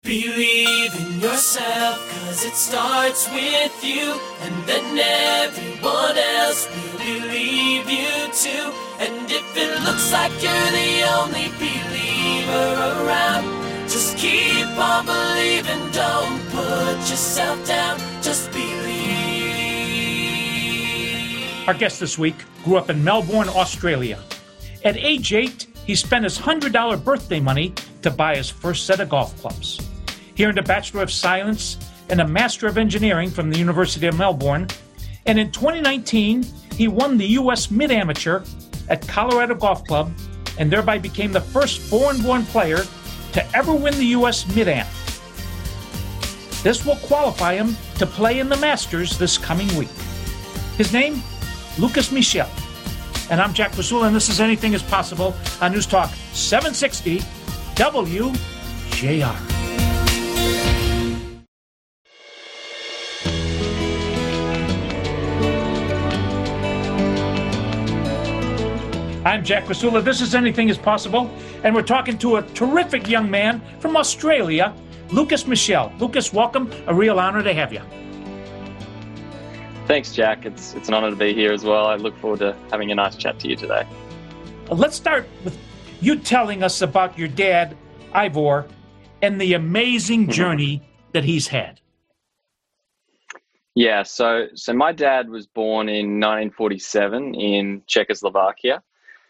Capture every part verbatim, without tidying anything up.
Believe in yourself, cause it starts with you, and then everyone else will believe you too. And if it looks like you're the only believer around, just keep on believing, don't put yourself down, just believe. Our guest this week grew up in Melbourne, Australia. At age eight, he spent his one hundred dollars birthday money to buy his first set of golf clubs. He earned a Bachelor of Science and a Master of Engineering from the University of Melbourne. And in twenty nineteen, he won the U S Mid-Amateur at Colorado Golf Club and thereby became the first foreign-born player to ever win the U S Mid-Am. This will qualify him to play in the Masters this coming week. His name, Lucas Michel. And I'm Jack Pasula, and this is Anything is Possible on News Talk seven sixty W J R. I'm Jack Pasula. This is Anything is Possible, and we're talking to a terrific young man from Australia, Lucas Michel. Lucas, welcome. A real honor to have you. Thanks, Jack. It's it's an honor to be here as well. I look forward to having a nice chat to you today. Let's start with you telling us about your dad, Ivor, and the amazing journey that he's had. Yeah, so so my dad was born in nineteen forty-seven in Czechoslovakia.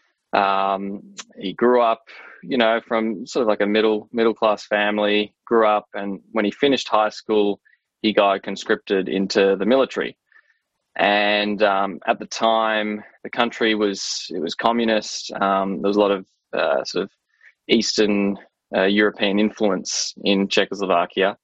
Um, he grew up, you know, from sort of like a middle middle class family. Grew up, and when he finished high school, he got conscripted into the military. And um, at the time, the country was it was communist. Um, there was a lot of uh, sort of Eastern uh, European influence in Czechoslovakia,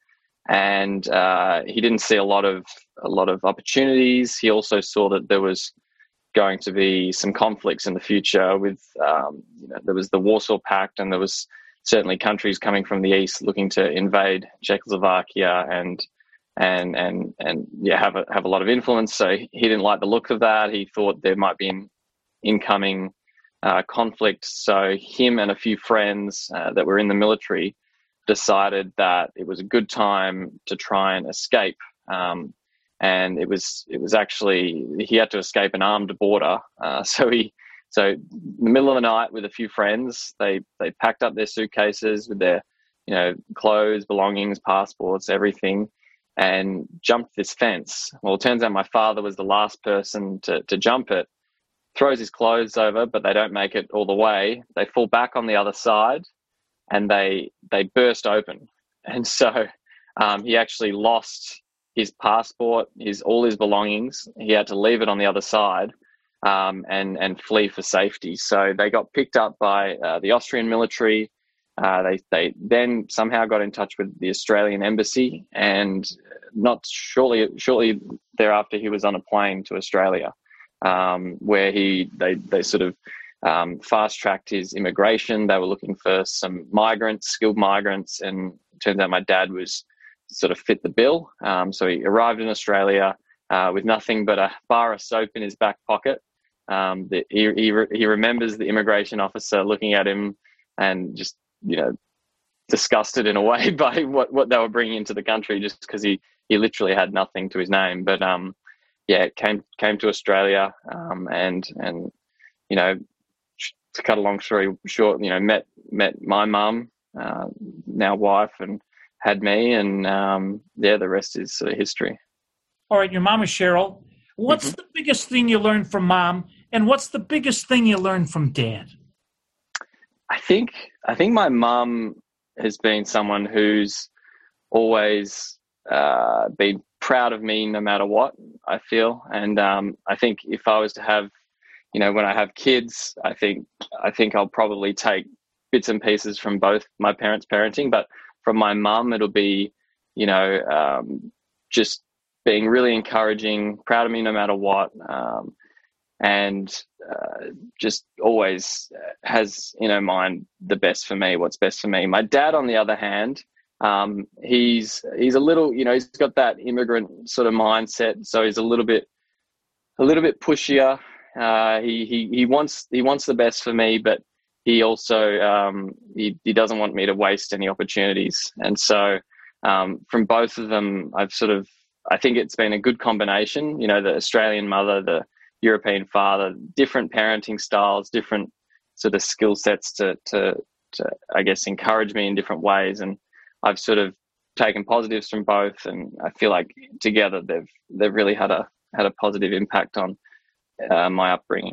and uh, he didn't see a lot of a lot of opportunities. He also saw that there was going to be some conflicts in the future. With um, you know, there was the Warsaw Pact, and there was certainly countries coming from the east looking to invade Czechoslovakia and. and and and yeah, have a have a lot of influence. So he didn't like the look of that. He thought there might be an incoming uh, conflict. So him and a few friends uh, that were in the military decided that it was a good time to try and escape. Um, and it was it was actually he had to escape an armed border. Uh, so he so in the middle of the night with a few friends, they they packed up their suitcases with their you know clothes, belongings, passports, everything, and jumped this fence. Well, it turns out my father was the last person to, to jump it, throws his clothes over, but they don't make it all the way. They fall back on the other side, and they they burst open. And so um, he actually lost his passport, his all his belongings. He had to leave it on the other side um, and, and flee for safety. So they got picked up by uh, the Austrian military. Uh, they they then somehow got in touch with the Australian embassy, and not shortly shortly thereafter, he was on a plane to Australia, um, where he they they sort of um, fast tracked his immigration. They were looking for some migrants, skilled migrants, and it turns out my dad was sort of fit the bill. Um, so he arrived in Australia uh, with nothing but a bar of soap in his back pocket. Um, the, he he, re- he remembers the immigration officer looking at him and just you know, disgusted in a way by what, what they were bringing into the country, just because he, he literally had nothing to his name. But um, yeah, came came to Australia um, and and you know, to cut a long story short, you know, met met my mum, uh, now wife, and had me, and um, yeah, the rest is sort of history. All right, your mom is Cheryl. What's mm-hmm. the biggest thing you learned from mom, and what's the biggest thing you learned from dad? I think I think my mum has been someone who's always uh, been proud of me no matter what, I feel. And um, I think if I was to have, you know, when I have kids, I think I think I'll probably take bits and pieces from both my parents' parenting, but from my mum, it'll be, you know, um, just being really encouraging, proud of me no matter what. Um, and uh, just always has in her mind the best for me, what's best for me. My dad, on the other hand, um, he's he's a little, you know, he's got that immigrant sort of mindset, so he's a little bit a little bit pushier. Uh, he he he wants he wants the best for me, but he also um, he, he doesn't want me to waste any opportunities. And so um, from both of them, I've sort of, I think it's been a good combination, you know, the Australian mother, the European father, different parenting styles, different sort of skill sets to, to, to, I guess, encourage me in different ways. And I've sort of taken positives from both. And I feel like together they've, they've really had a, had a positive impact on uh, my upbringing.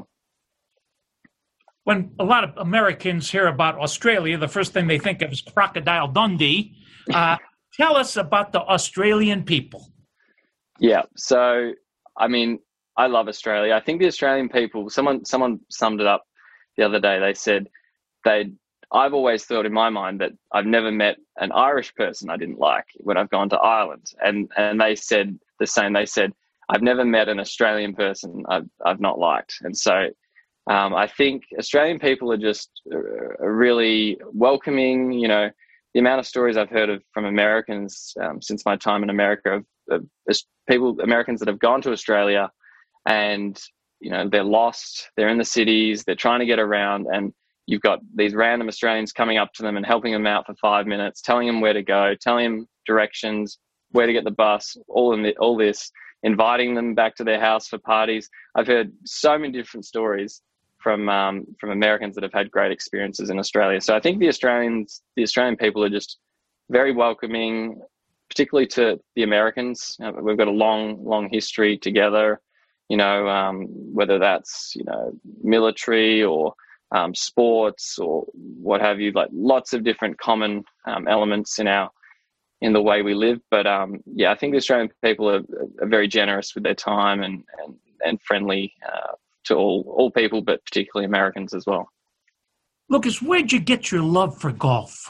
When a lot of Americans hear about Australia, the first thing they think of is Crocodile Dundee. Uh, tell us about the Australian people. Yeah. So, I mean, I love Australia. I think the Australian people, someone someone summed it up the other day. They said they I've always thought in my mind that I've never met an Irish person I didn't like when I've gone to Ireland. And and they said the same. They said, I've never met an Australian person I've, I've not liked. And so um, I think Australian people are just uh, really welcoming. You know, the amount of stories I've heard of from Americans um, since my time in America, of, of people, Americans that have gone to Australia and, you know, they're lost, they're in the cities, they're trying to get around, and you've got these random Australians coming up to them and helping them out for five minutes, telling them where to go, telling them directions, where to get the bus, all in the, all this, inviting them back to their house for parties. I've heard so many different stories from um, from Americans that have had great experiences in Australia. So I think the Australians, the Australian people are just very welcoming, particularly to the Americans. Uh, we've got a long, long history together, you know, um, whether that's, you know, military or um, sports or what have you, like lots of different common um, elements in our, in the way we live. But um, yeah, I think the Australian people are, are very generous with their time and, and, and friendly uh, to all, all people, but particularly Americans as well. Lucas, where'd you get your love for golf?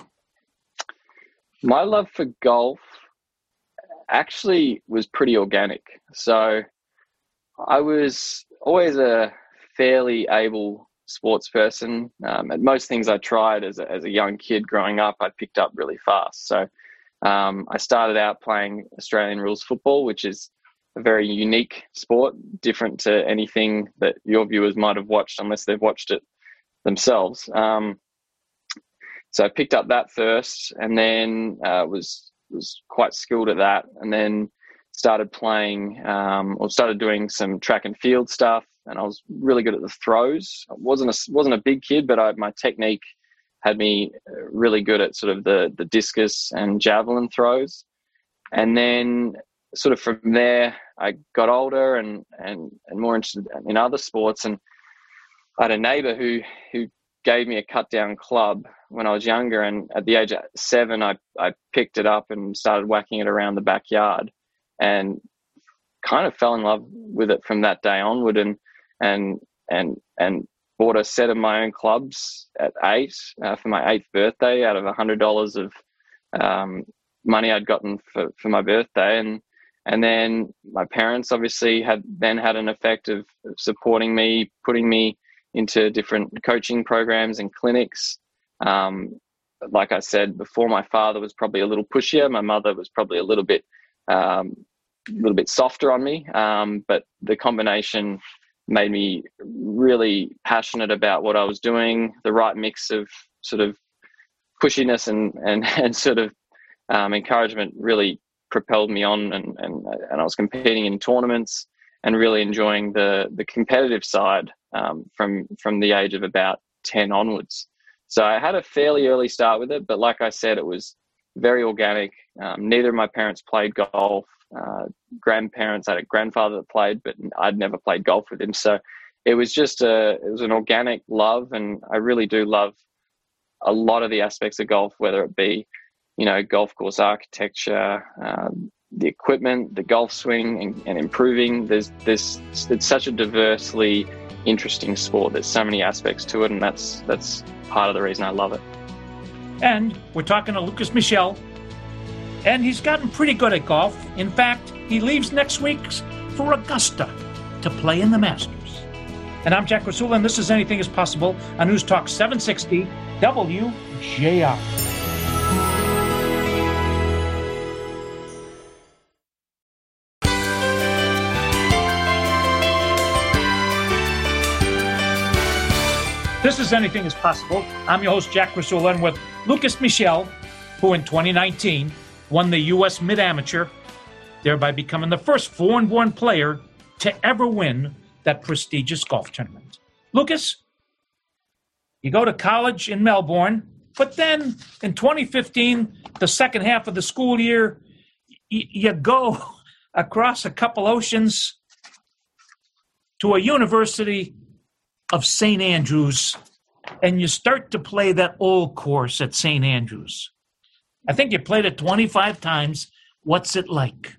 My love for golf actually was pretty organic. So I was always a fairly able sports person. Um, and most things I tried as a, as a young kid growing up, I picked up really fast. So um, I started out playing Australian rules football, which is a very unique sport, different to anything that your viewers might have watched unless they've watched it themselves. Um, so I picked up that first, and then uh, was was quite skilled at that, and then started playing um, or started doing some track and field stuff, and I was really good at the throws. I wasn't a, wasn't a big kid, but I, my technique had me really good at sort of the, the discus and javelin throws. And then sort of from there, I got older and, and, and more interested in other sports. And I had a neighbor who, who gave me a cut down club when I was younger. And at the age of seven, I, I picked it up and started whacking it around the backyard and kind of fell in love with it from that day onward, and, and, and, and bought a set of my own clubs at eight uh, for my eighth birthday out of a hundred dollars of um, money I'd gotten for, for my birthday. And, and then my parents obviously had then had an effect of supporting me, putting me into different coaching programs and clinics. Um, like I said before, my father was probably a little pushier. My mother was probably a little bit, um, a little bit softer on me. Um, but the combination made me really passionate about what I was doing. The right mix of sort of pushiness and, and, and sort of um, encouragement really propelled me on, and, and, and I was competing in tournaments and really enjoying the, the competitive side um, from, from the age of about ten onwards. So I had a fairly early start with it, but like I said, it was very organic. Um, neither of my parents played golf. Uh, grandparents, I had a grandfather that played, but I'd never played golf with him. So it was just a, it was an organic love. And I really do love a lot of the aspects of golf, whether it be, you know, golf course architecture, um, the equipment, the golf swing, and, and improving. There's, there's, it's such a diversely interesting sport. There's so many aspects to it, and that's, that's part of the reason I love it. And we're talking to Lucas Michel, and he's gotten pretty good at golf. In fact, he leaves next week for Augusta to play in the Masters. And I'm Jack Rasula, and this is Anything is Possible on News Talk seven sixty W J R. This is Anything is Possible. I'm your host, Jack Rasula, and with Lucas Michel, who in twenty nineteen won the U S Mid-Amateur, thereby becoming the first foreign-born player to ever win that prestigious golf tournament. Lucas, you go to college in Melbourne, but then in twenty fifteen, the second half of the school year, y- you go across a couple oceans to a university of Saint Andrews, and you start to play that old course at Saint Andrews. I think you played it twenty-five times. What's it like?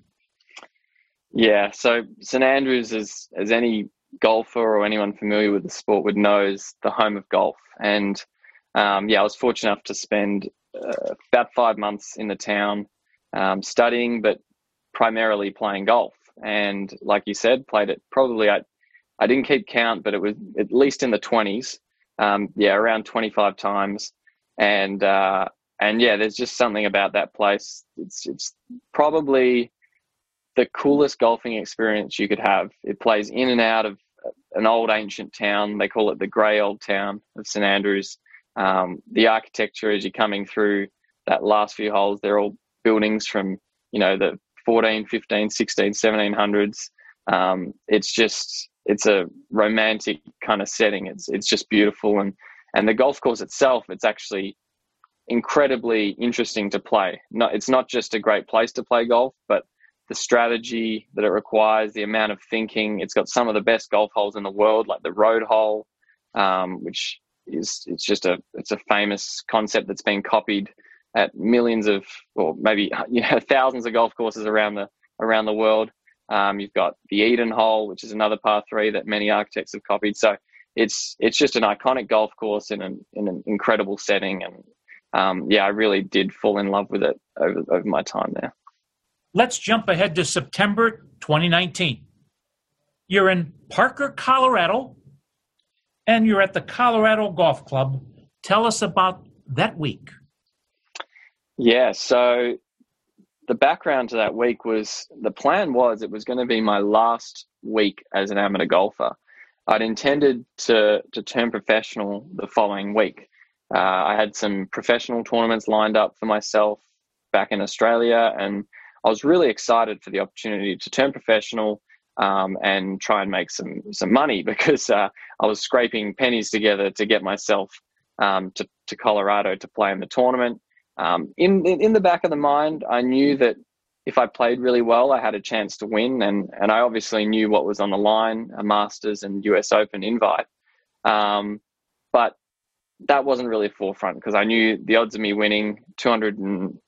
Yeah, so Saint Andrews, is, as any golfer or anyone familiar with the sport would know, is the home of golf. And um, yeah, I was fortunate enough to spend uh, about five months in the town um, studying, but primarily playing golf. And like you said, played it probably at I didn't keep count, but it was at least in the twenties. Um, yeah, around twenty-five times. And, uh, and yeah, there's just something about that place. It's, it's probably the coolest golfing experience you could have. It plays in and out of an old ancient town. They call it the grey old town of Saint Andrews. Um, the architecture, as you're coming through that last few holes, they're all buildings from, you know, the fourteen, fifteen, sixteen, seventeen hundreds. Um, it's just, it's a romantic kind of setting. It's it's just beautiful. And, and the golf course itself, it's actually incredibly interesting to play. No, it's not just a great place to play golf, but the strategy that it requires, the amount of thinking. It's got some of the best golf holes in the world, like the road hole, um, which is, it's just a, it's a famous concept that's been copied at millions of, or maybe, you know, thousands of golf courses around the, around the world. Um, you've got the Eden hole, which is another par three that many architects have copied. So it's it's just an iconic golf course in an in an incredible setting, and um, yeah, I really did fall in love with it over over my time there. Let's jump ahead to September twenty nineteen. You're in Parker, Colorado, and you're at the Colorado Golf Club. Tell us about that week. Yeah, so the background to that week was, the plan was it was going to be my last week as an amateur golfer. I'd intended to to turn professional the following week. Uh, I had some professional tournaments lined up for myself back in Australia, and I was really excited for the opportunity to turn professional um, and try and make some some money, because uh, I was scraping pennies together to get myself um, to, to Colorado to play in the tournament. Um, in, in in the back of the mind, I knew that if I played really well, I had a chance to win, and and I obviously knew what was on the line: a Masters and U S Open invite. Um, but that wasn't really a forefront, because I knew the odds of me winning two hundred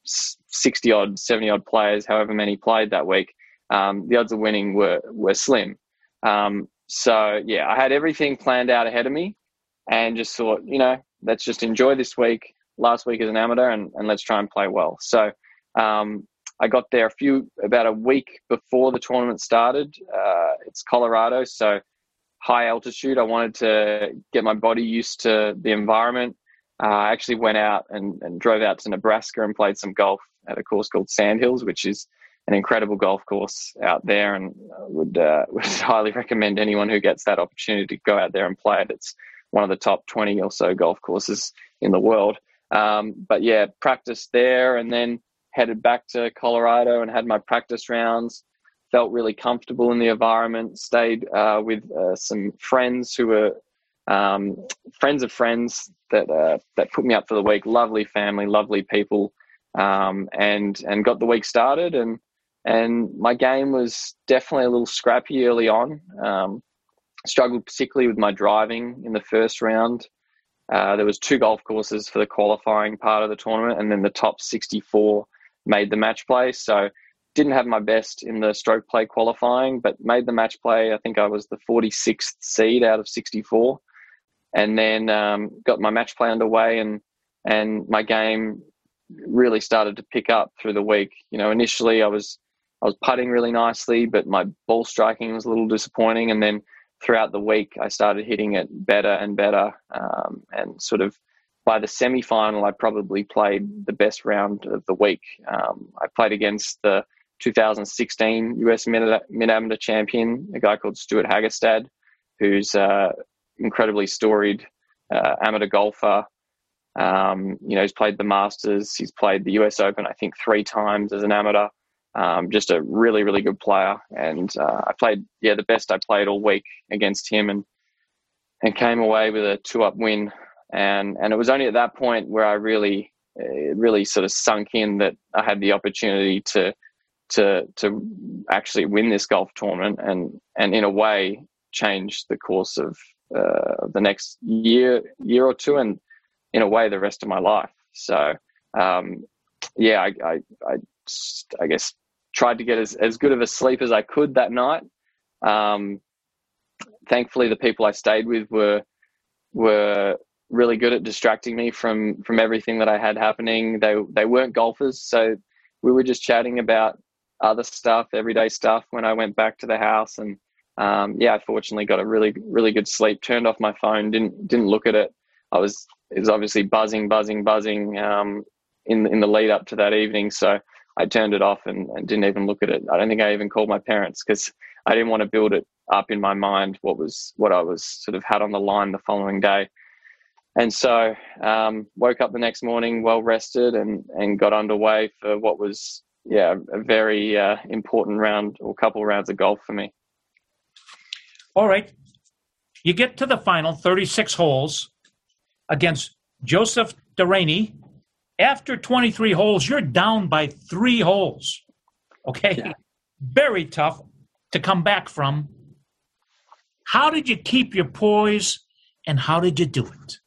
sixty odd, seventy odd players, however many played that week, um, the odds of winning were were slim. Um, so yeah, I had everything planned out ahead of me, and just thought, you know, let's just enjoy this week. Last week as an amateur, and, and let's try and play well. So um, I got there a few, about a week before the tournament started. Uh, it's Colorado, so high altitude. I wanted to get my body used to the environment. Uh, I actually went out and, and drove out to Nebraska and played some golf at a course called Sandhills, which is an incredible golf course out there, and would, uh, would highly recommend anyone who gets that opportunity to go out there and play it. It's one of the top twenty or so golf courses in the world. Um, but yeah, practiced there, and then headed back to Colorado and had my practice rounds. Felt really comfortable in the environment. Stayed uh, with uh, some friends who were um, friends of friends that uh, that put me up for the week. Lovely family, lovely people, um, and and got the week started. And and my game was definitely a little scrappy early on. Um, struggled particularly with my driving in the first round. Uh, there was two golf courses for the qualifying part of the tournament, and then the top sixty-four made the match play. So didn't have my best in the stroke play qualifying, but made the match play. I think I was the forty-sixth seed out of sixty-four, and then um, got my match play underway, and and my game really started to pick up through the week. You know, initially I was I was putting really nicely, but my ball striking was a little disappointing, and then throughout the week, I started hitting it better and better. Um, and sort of by the semi-final, I probably played the best round of the week. Um, I played against the two thousand sixteen U S Mid-Amateur champion, a guy called Stuart Hagestad, who's uh, incredibly storied uh, amateur golfer. Um, you know, he's played the Masters. He's played the U S Open, I think, three times as an amateur. Um, just a really, really good player. And uh, I played, yeah, the best I played all week against him, and and came away with a two-up win. And and it was only at that point where I really, it really sort of sunk in that I had the opportunity to to to actually win this golf tournament, and and in a way change the course of uh, the next year year or two, and in a way the rest of my life. So um, yeah, I I, I, just, I guess tried to get as, as good of a sleep as I could that night. Um, thankfully, the people I stayed with were were really good at distracting me from from everything that I had happening. They they weren't golfers, so we were just chatting about other stuff, everyday stuff when I went back to the house. And um, yeah, I fortunately got a really, really good sleep, turned off my phone, didn't didn't look at it. I was, it was obviously buzzing, buzzing, buzzing um, in, in the lead up to that evening. So I turned it off and, and didn't even look at it. I don't think I even called my parents because I didn't want to build it up in my mind, what was, what I was sort of had on the line the following day. And so um, woke up the next morning well rested, and, and got underway for what was, yeah, a very uh, important round or couple rounds of golf for me. All right. You get to the final thirty-six holes against Joseph Deraney. After twenty-three holes, you're down by three holes. Okay? Yeah. Very tough to come back from. How did you keep your poise, and how did you do it?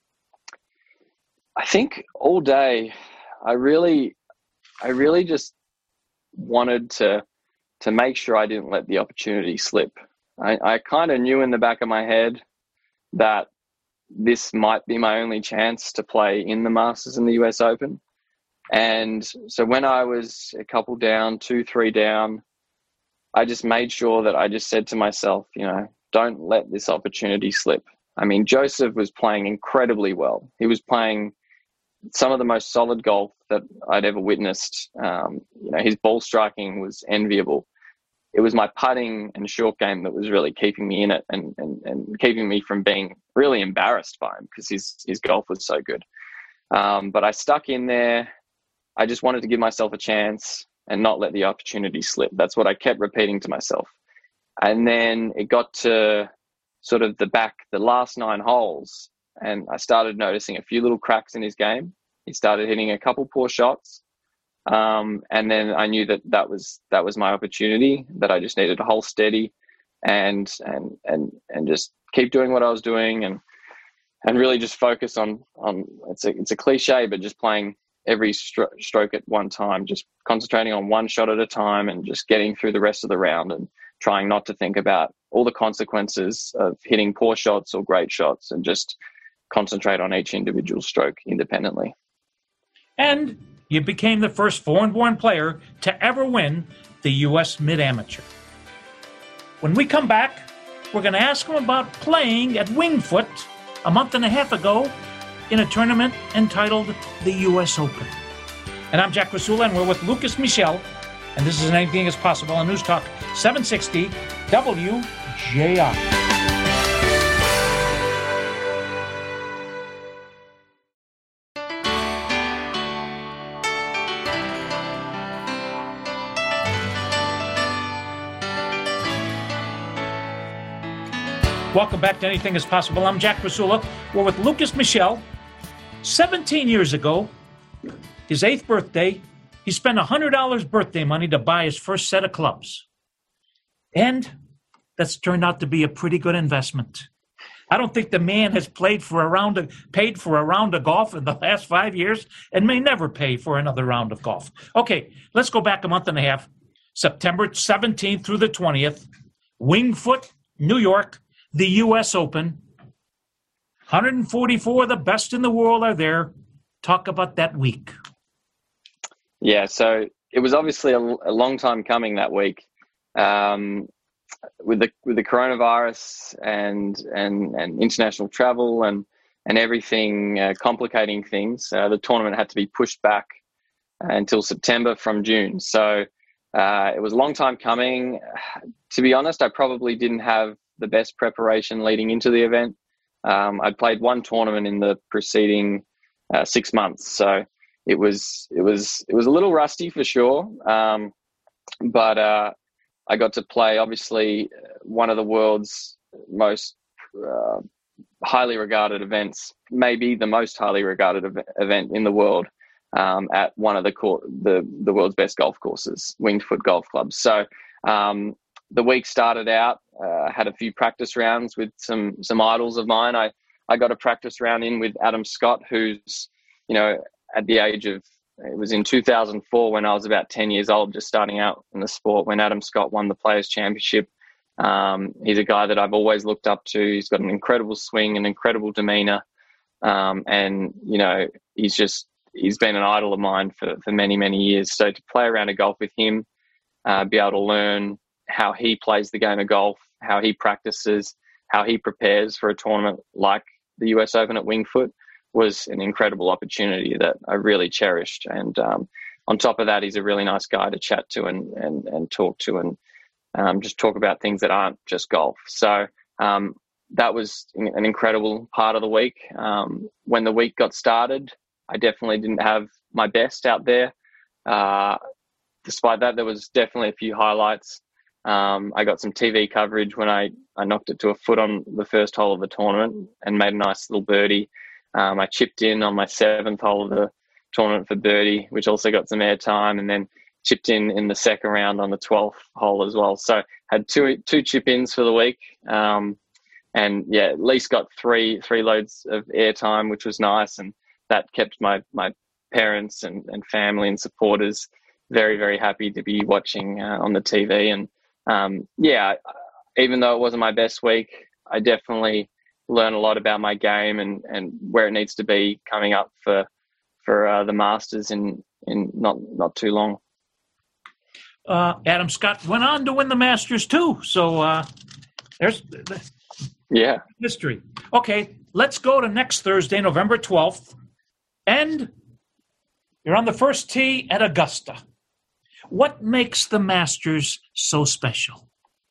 I think all day, I really, I really just wanted to to make sure I didn't let the opportunity slip. I, I kind of knew in the back of my head that this might be my only chance to play in the Masters and the U S Open. And so when I was a couple down, two, three down, I just made sure that I just said to myself, you know, don't let this opportunity slip. I mean, Joseph was playing incredibly well. He was playing some of the most solid golf that I'd ever witnessed. Um, you know, his ball striking was enviable. It was my putting and short game that was really keeping me in it, and, and, and keeping me from being really embarrassed by him because his, his golf was so good. Um, but I stuck in there. I just wanted to give myself a chance and not let the opportunity slip. That's what I kept repeating to myself. And then it got to sort of the back, the last nine holes, and I started noticing a few little cracks in his game. He started hitting a couple poor shots. Um, and then I knew that that was, that was my opportunity, that I just needed to hold steady and, and, and, and just keep doing what I was doing, and, and really just focus on, on, it's a, it's a cliche, but just playing every stro- stroke at one time, just concentrating on one shot at a time and just getting through the rest of the round, and trying not to think about all the consequences of hitting poor shots or great shots, and just concentrate on each individual stroke independently. And you became the first foreign-born player to ever win the U S Mid-Amateur. When we come back, we're going to ask him about playing at Winged Foot a month and a half ago in a tournament entitled the U S Open. And I'm Jack Rasula, and we're with Lucas Michel, and this is Anything Is Possible on News Talk seven sixty W J R. Welcome back to Anything Is Possible. I'm Jack Rasula. We're with Lucas Michel. seventeen years ago, his eighth birthday, he spent one hundred dollars birthday money to buy his first set of clubs. And that's turned out to be a pretty good investment. I don't think the man has played for a round of, paid for a round of golf in the last five years and may never pay for another round of golf. Okay, let's go back a month and a half. September seventeenth through the twentieth, Winged Foot, New York, the U S Open. one hundred forty-four of the best in the world are there. Talk about that week. Yeah, so it was obviously a, a long time coming that week. Um, with the with the coronavirus and and, and international travel and and everything uh, complicating things, uh, the tournament had to be pushed back until September from June. So uh, it was a long time coming. To be honest, I probably didn't have the best preparation leading into the event. Um, I'd played one tournament in the preceding uh, six months, so it was it was it was a little rusty for sure. Um, but uh, I got to play obviously one of the world's most uh, highly regarded events, maybe the most highly regarded ev- event in the world, um, at one of the, cor- the the world's best golf courses, Winged Foot Golf Club. So um, the week started out, uh, had a few practice rounds with some some idols of mine. I, I got a practice round in with Adam Scott, who's, you know, at the age of, it was in two thousand four when I was about ten years old, just starting out in the sport, when Adam Scott won the Players' Championship. Um, he's a guy that I've always looked up to. He's got an incredible swing, an incredible demeanor. Um, and, you know, he's just, he's been an idol of mine for, for many, many years. So to play around a golf with him, uh, be able to learn how he plays the game of golf, how he practices, how he prepares for a tournament like the U S Open at Winged Foot was an incredible opportunity that I really cherished. And um, on top of that, he's a really nice guy to chat to and, and, and talk to, and um, just talk about things that aren't just golf. So um, that was an incredible part of the week. Um, when the week got started, I definitely didn't have my best out there. Uh, despite that, there was definitely a few highlights. Um, I got some T V coverage when I, I knocked it to a foot on the first hole of the tournament and made a nice little birdie. Um, I chipped in on my seventh hole of the tournament for birdie, which also got some airtime, and then chipped in in the second round on the twelfth hole as well. So had two two chip ins for the week, um, and yeah, at least got three three loads of airtime, which was nice, and that kept my my parents and, and family and supporters very, very happy to be watching uh, on the T V. And um, yeah, even though it wasn't my best week, I definitely learn a lot about my game and, and where it needs to be coming up for for uh, the Masters in in not not too long. Uh, Adam Scott went on to win the Masters too, so uh, there's the yeah history. Okay, let's go to next Thursday, November twelfth, and you're on the first tee at Augusta. What makes the Masters so special?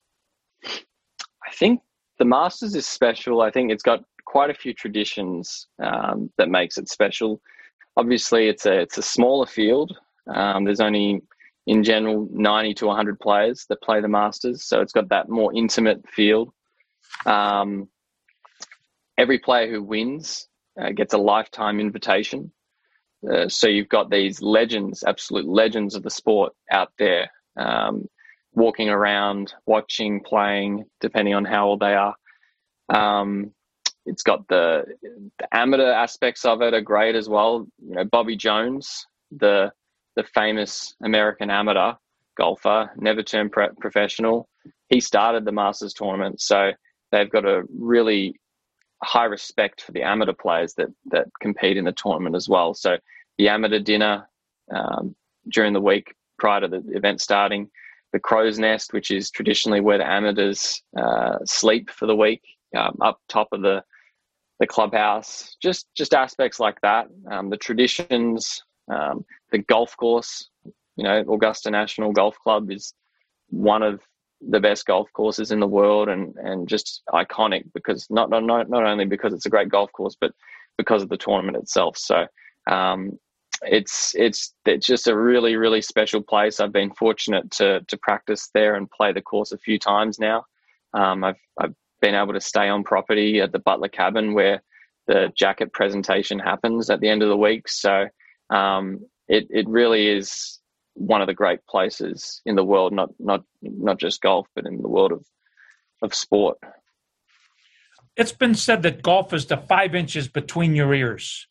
I think the Masters is special. I think it's got quite a few traditions um, that makes it special. Obviously, it's a it's a smaller field. Um, there's only, in general, ninety to one hundred players that play the Masters, so it's got that more intimate feel. Um, every player who wins uh, gets a lifetime invitation. Uh, so you've got these legends, absolute legends of the sport out there, um, walking around, watching, playing, depending on how old they are. Um, it's got the, the amateur aspects of it are great as well. You know, Bobby Jones, the the famous American amateur golfer, never turned pro- professional. He started the Masters tournament, so they've got a really high respect for the amateur players that that compete in the tournament as well. So the amateur dinner um, during the week prior to the event starting, the Crow's Nest, which is traditionally where the amateurs uh, sleep for the week, um, up top of the the clubhouse, just just aspects like that. Um, the traditions, um, the golf course, you know, Augusta National Golf Club is one of the best golf courses in the world, and, and just iconic because not, not not only because it's a great golf course, but because of the tournament itself. So um, it's it's it's just a really, really special place. I've been fortunate to to practice there and play the course a few times now. Um, I've I've been able to stay on property at the Butler Cabin where the jacket presentation happens at the end of the week. So um, it it really is one of the great places in the world, not not not just golf, but in the world of of sport. It's been said that golf is the five inches between your ears.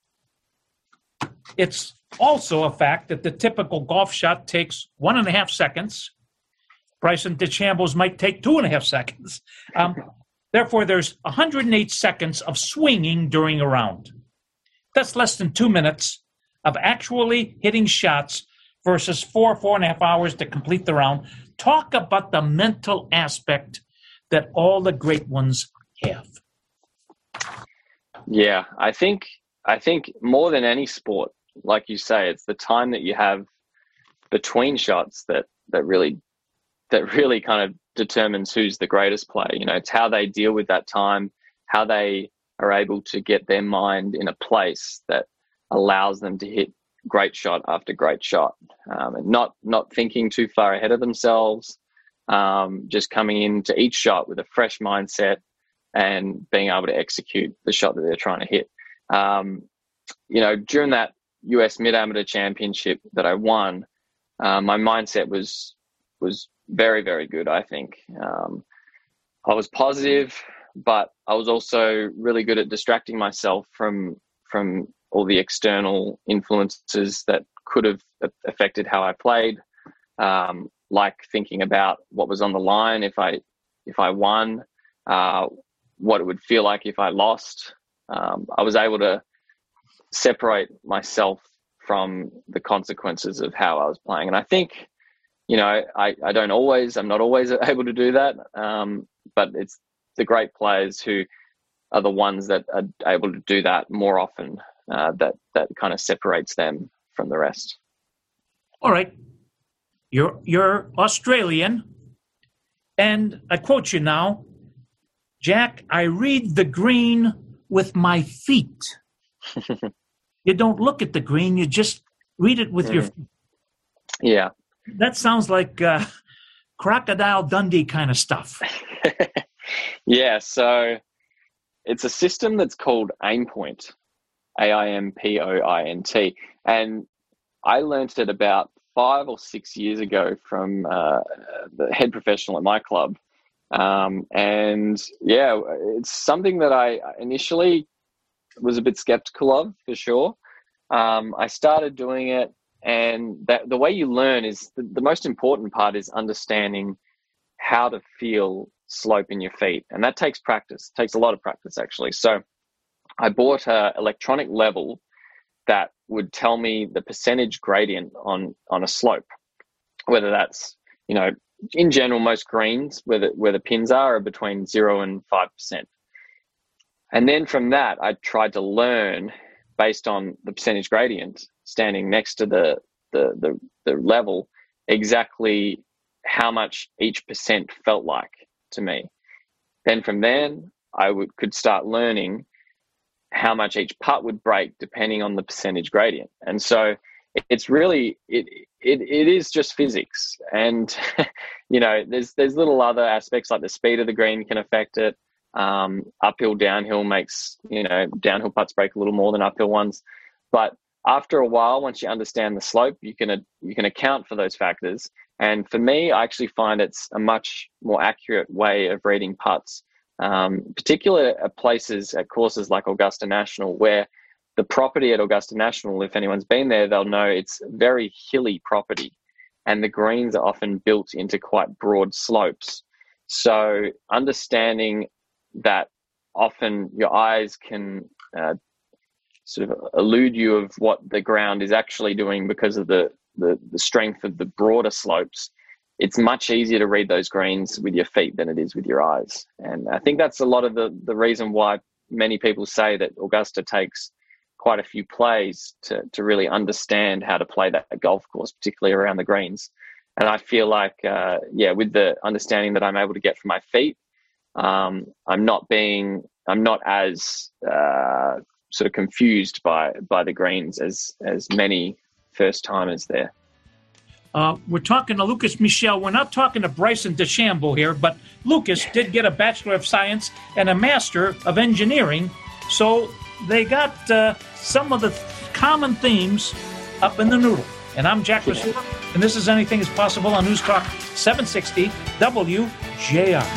It's also a fact that the typical golf shot takes one and a half seconds. Bryson DeChambeau's might take two and a half seconds. Um, therefore, there's one hundred eight seconds of swinging during a round. That's less than two minutes of actually hitting shots versus four, four and a half hours to complete the round. Talk about the mental aspect that all the great ones have. Yeah, I think I think more than any sport, like you say, it's the time that you have between shots that that really that really kind of determines who's the greatest player. You know, it's how they deal with that time, how they are able to get their mind in a place that allows them to hit great shot after great shot, um, and not not thinking too far ahead of themselves, um, just coming into each shot with a fresh mindset and being able to execute the shot that they're trying to hit. Um, you know, during that U S Mid-Amateur Championship that I won, uh, my mindset was was very, very good, I think. Um, I was positive, but I was also really good at distracting myself from from all the external influences that could have affected how I played, um, like thinking about what was on the line if I if I won, uh, what it would feel like if I lost. Um, I was able to separate myself from the consequences of how I was playing. And I think, you know, I, I don't always, I'm not always able to do that, um, but it's the great players who are the ones that are able to do that more often. Uh, that that kind of separates them from the rest. All right. You're you're Australian, and I quote you now, Jack, I read the green with my feet. You don't look at the green, you just read it with mm. your feet. Yeah. That sounds like uh, Crocodile Dundee kind of stuff. Yeah, so it's a system that's called Aimpoint. A I M P O I N T. And I learned it about five or six years ago from uh, the head professional at my club. Um, and yeah, it's something that I initially was a bit skeptical of, for sure. Um, I started doing it, and that, the way you learn is the, the most important part is understanding how to feel slope in your feet. And that takes practice, it takes a lot of practice, actually. So I bought an electronic level that would tell me the percentage gradient on, on a slope, whether that's, you know, in general, most greens where the, where the pins are are between zero and five percent. And then from that, I tried to learn based on the percentage gradient, standing next to the, the, the, the level, exactly how much each percent felt like to me. Then from then, I would, could start learning how much each putt would break depending on the percentage gradient. And so it's really, it it it is just physics. And, you know, there's there's little other aspects like the speed of the green can affect it. Um, uphill, downhill makes, you know, downhill putts break a little more than uphill ones. But after a while, once you understand the slope, you can you can account for those factors. And for me, I actually find it's a much more accurate way of reading putts. Um, particularly at places, at courses like Augusta National, where the property at Augusta National, if anyone's been there, they'll know it's very hilly property, and the greens are often built into quite broad slopes. So understanding that often your eyes can uh, sort of elude you of what the ground is actually doing because of the, the, the strength of the broader slopes, it's much easier to read those greens with your feet than it is with your eyes. And I think that's a lot of the, the reason why many people say that Augusta takes quite a few plays to, to really understand how to play that golf course, particularly around the greens. And I feel like, uh, yeah, with the understanding that I'm able to get from my feet, um, I'm not being, I'm not as uh, sort of confused by, by the greens as, as many first timers there. Uh, we're talking to Lucas Michel. We're not talking to Bryson DeChambeau here, but Lucas did get a Bachelor of Science and a Master of Engineering, so they got uh, some of the common themes up in the noodle. And I'm Jack Rasulo, and this is Anything is Possible on News Talk seven sixty W J R.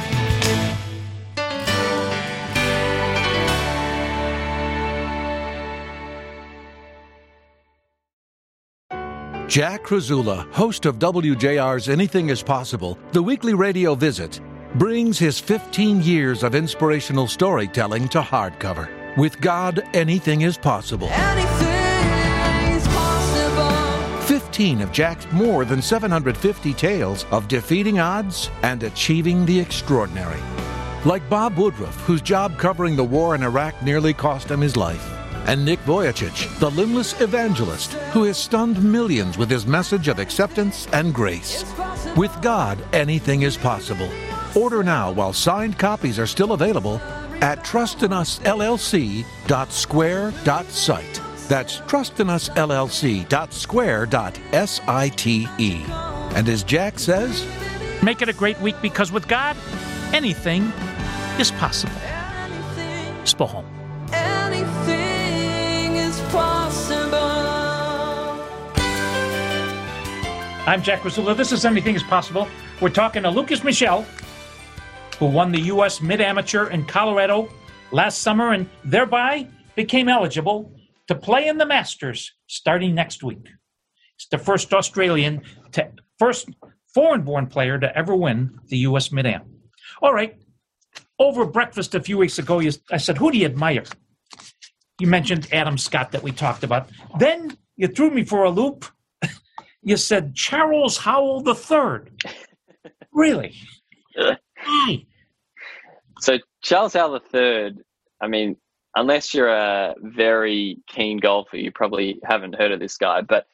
Jack Krasula, host of W J R's Anything is Possible, the weekly radio visit, brings his fifteen years of inspirational storytelling to hardcover. With God, anything is possible. Anything is possible. fifteen of Jack's more than seven hundred fifty tales of defeating odds and achieving the extraordinary. Like Bob Woodruff, whose job covering the war in Iraq nearly cost him his life. And Nick Vujicic, the limbless evangelist who has stunned millions with his message of acceptance and grace. With God, anything is possible. Order now while signed copies are still available at trust in us L L C dot square dot site. That's trust in us L L C dot square dot site. And as Jack says, make it a great week, because with God, anything is possible. Spohom. Anything is possible. I'm Jack Rosula. This is Anything is Possible. We're talking to Lucas Michel, who won the U S Mid-Amateur in Colorado last summer and thereby became eligible to play in the Masters starting next week. He's the first Australian, to, first foreign-born player to ever win the U S Mid-Am. All right, over breakfast a few weeks ago, you, I said, who do you admire? You mentioned Adam Scott that we talked about. Then you threw me for a loop. You said Charles Howell the Third. Really? Why? So Charles Howell the Third, I mean, unless you're a very keen golfer, you probably haven't heard of this guy, but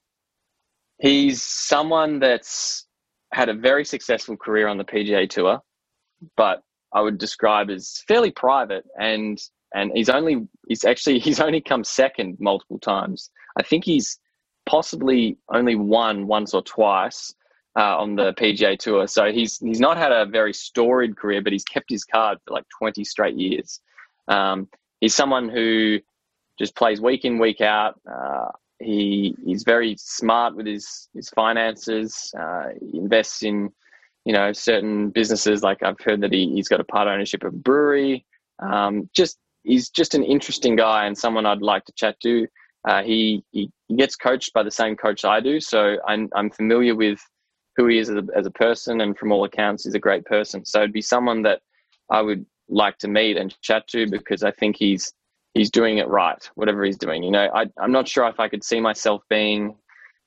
he's someone that's had a very successful career on the P G A Tour, but I would describe as fairly private, and and he's only he's actually he's only come second multiple times. I think he's possibly only won once or twice uh, on the P G A Tour. So he's he's not had a very storied career, but he's kept his card for like twenty straight years. Um, he's someone who just plays week in, week out. Uh, he he's very smart with his his finances. Uh, he invests in, you know, certain businesses. Like I've heard that he, he's got a part ownership of a brewery. Um, just he's just an interesting guy and someone I'd like to chat to. Uh, he, he he gets coached by the same coach I do, so I'm I'm familiar with who he is as a, as a person, and from all accounts, he's a great person. So it'd be someone that I would like to meet and chat to, because I think he's he's doing it right, whatever he's doing. You know, I I'm not sure if I could see myself being,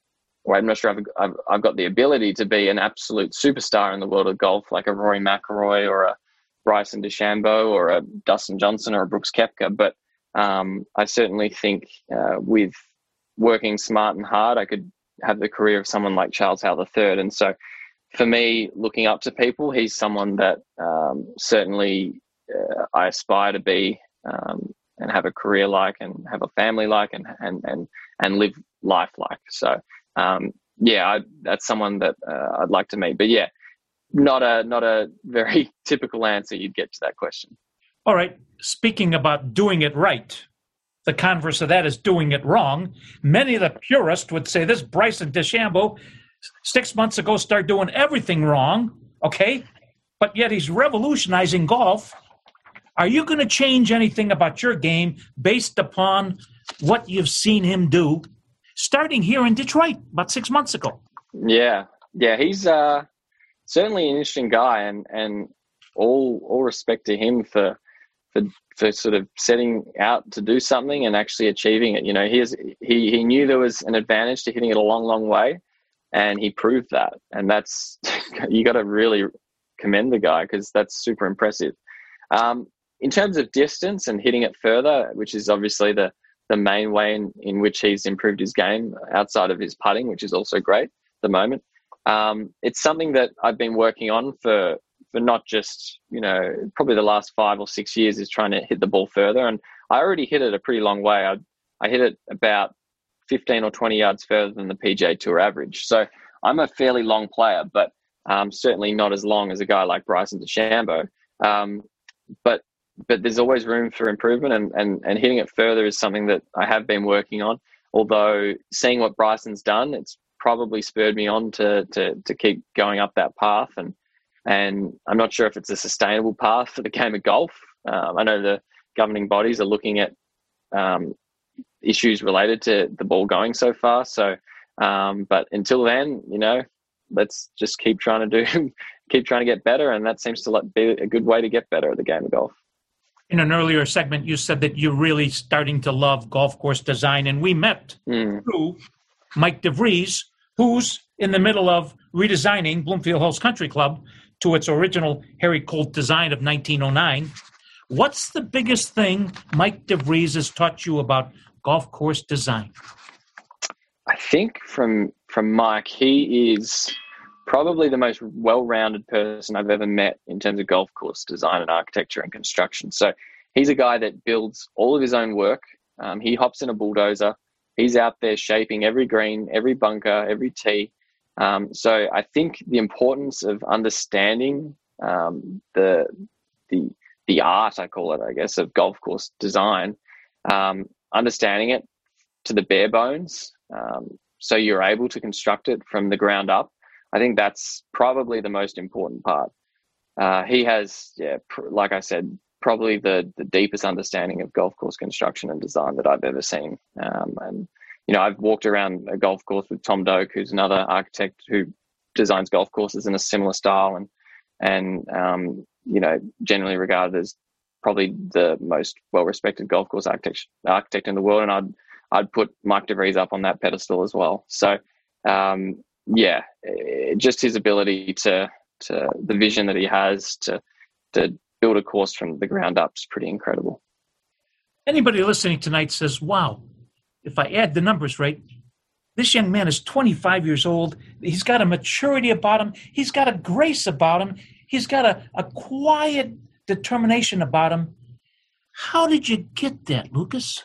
or I'm not sure if I've, I've got the ability to be an absolute superstar in the world of golf, like a Rory McIlroy or a Bryson DeChambeau or a Dustin Johnson or a Brooks Koepka. But um, I certainly think uh, with working smart and hard, I could have the career of someone like Charles Howell the Third. And so for me, looking up to people, he's someone that um, certainly uh, I aspire to be um, and have a career like, and have a family like, and and and, and live life like. So Um, yeah, I, that's someone that uh, I'd like to meet. But yeah, not a not a very typical answer you'd get to that question. All right. Speaking about doing it right, the converse of that is doing it wrong. Many of the purists would say this Bryson DeChambeau six months ago started doing everything wrong, okay? But yet he's revolutionizing golf. Are you going to change anything about your game based upon what you've seen him do starting here in Detroit about six months ago? Yeah, yeah, he's uh, certainly an interesting guy, and, and all all respect to him for for for sort of setting out to do something and actually achieving it. You know, he is, he he knew there was an advantage to hitting it a long, long way, and he proved that. And that's you got to really commend the guy, because that's super impressive. Um, in terms of distance and hitting it further, which is obviously the the main way in, in which he's improved his game outside of his putting, which is also great at the moment. Um, it's something that I've been working on for, for not just, you know, probably the last five or six years, is trying to hit the ball further. And I already hit it a pretty long way. I, I hit it about fifteen or twenty yards further than the P G A Tour average. So I'm a fairly long player, but um, certainly not as long as a guy like Bryson DeChambeau. Um, but But there's always room for improvement, and, and, and hitting it further is something that I have been working on. Although seeing what Bryson's done, it's probably spurred me on to to to keep going up that path. And and I'm not sure if it's a sustainable path for the game of golf. Um, I know the governing bodies are looking at um, issues related to the ball going so far. So, um, but until then, you know, let's just keep trying to do, keep trying to get better, and that seems to be a good way to get better at the game of golf. In an earlier segment, you said that you're really starting to love golf course design, and we met mm. through Mike DeVries, who's in the middle of redesigning Bloomfield Hills Country Club to its original Harry Colt design of nineteen oh nine. What's the biggest thing Mike DeVries has taught you about golf course design? I think from from Mike, he is probably the most well-rounded person I've ever met in terms of golf course design and architecture and construction. So he's a guy that builds all of his own work. Um, he hops in a bulldozer. He's out there shaping every green, every bunker, every tee. Um, so I think the importance of understanding um, the the the art, I call it, I guess, of golf course design, um, understanding it to the bare bones, um, so you're able to construct it from the ground up. I think that's probably the most important part. Uh, he has, yeah, pr- like I said, probably the the deepest understanding of golf course construction and design that I've ever seen. Um, and, you know, I've walked around a golf course with Tom Doak, who's another architect who designs golf courses in a similar style and, and um, you know, generally regarded as probably the most well-respected golf course architect, architect in the world. And I'd, I'd put Mike DeVries up on that pedestal as well. So, um, yeah, it, just his ability to, to the vision that he has to, to build a course from the ground up is pretty incredible. Anybody listening tonight says, wow, if I add the numbers right, this young man is twenty-five years old. He's got a maturity about him. He's got a grace about him. He's got a, a quiet determination about him. How did you get that, Lucas?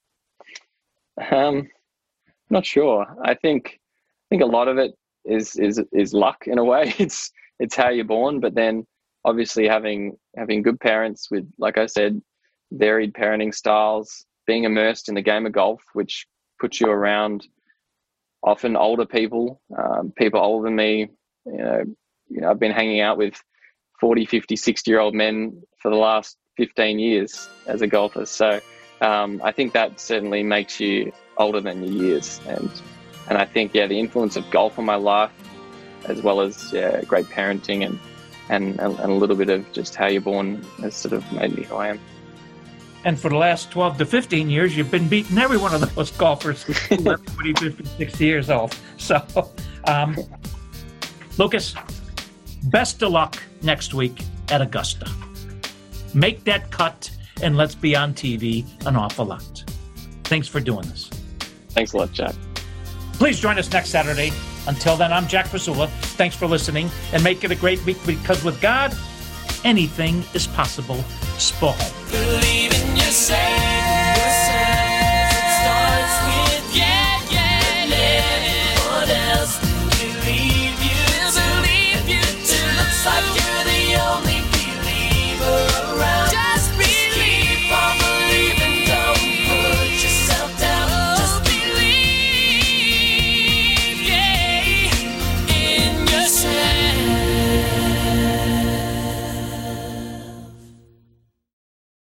Um, not sure. I think I think a lot of it is is is luck in a way. It's it's how you're born, but then obviously having having good parents with, like I said, varied parenting styles, being immersed in the game of golf, which puts you around often older people, um, people older than me. You know, you know, I've been hanging out with forty, fifty, sixty-year-old men for the last fifteen years as a golfer. So um, I think that certainly makes you older than your years. And and I think, yeah, the influence of golf on my life, as well as yeah, great parenting and, and, and a little bit of just how you're born, has sort of made me who I am. And for the last twelve to fifteen years, you've been beating every one of those golfers who are forty, fifty, sixty years old. So, um, Lucas, best of luck next week at Augusta. Make that cut, and let's be on T V an awful lot. Thanks for doing this. Thanks a lot, Jack. Please join us next Saturday. Until then, I'm Jack Pasula. Thanks for listening, and make it a great week, because with God, anything is possible. Spoho. Believe in yourself.